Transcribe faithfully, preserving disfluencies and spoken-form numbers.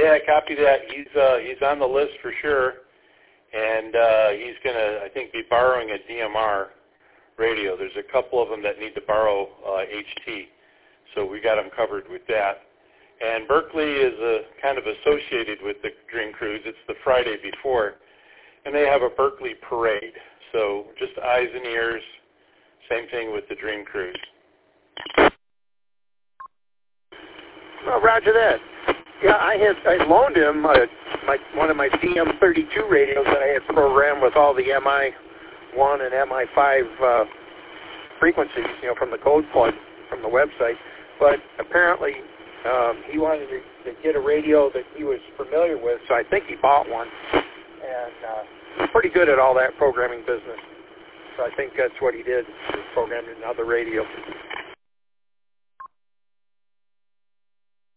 Yeah, copy that. He's uh, he's on the list for sure, and uh, he's going to, I think, be borrowing a D M R radio. There's a couple of them that need to borrow uh, H T, so we got him covered with that. And Berkeley is uh, kind of associated with the Dream Cruise. It's the Friday before, and they have a Berkeley parade. So just eyes and ears, same thing with the Dream Cruise. Well, roger that. Yeah, I had I loaned him uh, my one of my D M thirty-two radios that I had programmed with all the M I one and M I five uh, frequencies, you know, from the code plug from the website. But apparently um, he wanted to, to get a radio that he was familiar with, so I think he bought one. And uh, he's pretty good at all that programming business. So I think that's what he did, he programmed another radio.